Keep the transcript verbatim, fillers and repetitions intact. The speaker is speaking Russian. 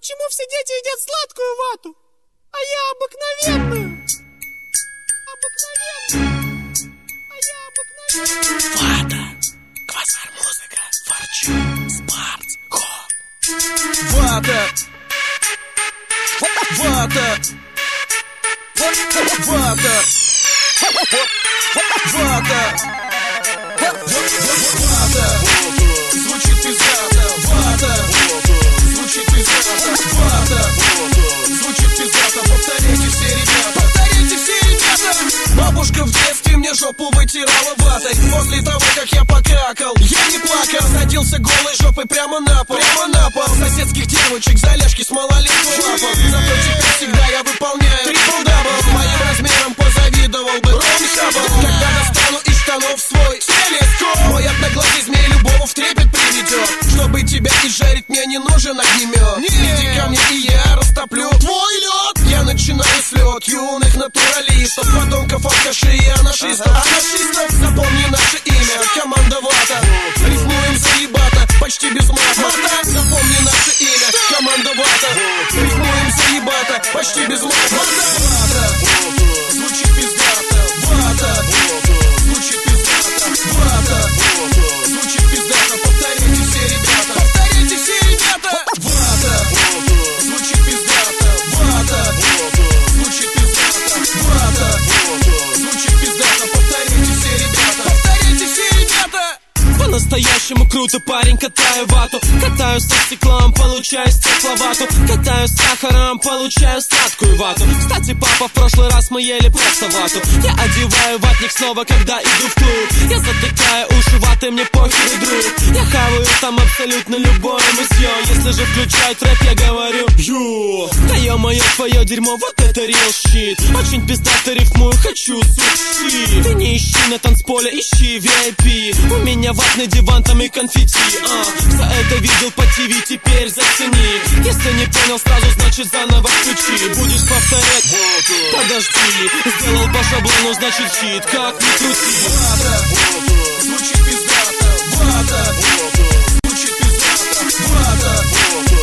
Почему все дети едят сладкую вату, а я обыкновенную? Обыкновенную. А я обыкновенную. Вата, квазар музыка, форчу, спартс, хоп. Вата, вата, вата, вата, вата, звучит пиздата, вата, звучит пиздата, вата, звучит пиздата, повторите все ребята, повторите все ребята. Бабушка в детстве мне жопу вытирала ватой. После того, как я покакал, я не плакал. Садился голой жопой прямо на пол, прямо на пол. Соседских девочек за ляжки с малолетним лапом. Зато теперь всегда я выполняю трипл-дабл. Моим размером позавидовал бы Рон Хаббл. Когда достану из штанов свой телескоп, мой одноглазый змей любого в трепет приведет. Чтобы тебя изжарить, мне не нужен огнемет. Иди ко мне, и я растоплю твой лед. Я начинаю слет юных натуралистов, подонков, алкашей и анаршистов. Анаршистов, запомни наше имя, команда Вата. Рифмуем заебато, почти без мата. Запомни наше имя, команда Вата. Рифмуем заебато, почти без мата. Вата, звучит пиздата. Вата, звучит пиздата. Вата, звучит пиздата. Повторите все ребята, повторите все ребята. Вата, звучит пиздата. Вата, звучит пиздата. Вата, звучит пиздата. Повторите все ребята, повторите все ребята. По-настоящему круто, парень, катаю вату. Катаю со стеклом, получаю стекловату. Катаю с сахаром, получаю сладкую вату. Кстати, папа, в прошлый раз мы ели просто вату. Я одеваю ватник снова, когда иду в клуб. Я затыкаю уши ватой, мне похер, друг. Я хаваю там абсолютно любое мытье. Если же включают рэп, я говорю ю. Да ё-моё, твое дерьмо, вот это real shit. Очень пиздато рифмую, хочу суши. Ты не ищи на танцполе, ищи ви ай пи. У меня ватный диван, там и конфетти, а. Все это видел по ТВ, теперь зацени. Если не понял сразу, значит заново включи. Будешь повторять, подожди. Сделал по шаблону, значит хит, как ни крути. Вата, звучит пиздата. Вата,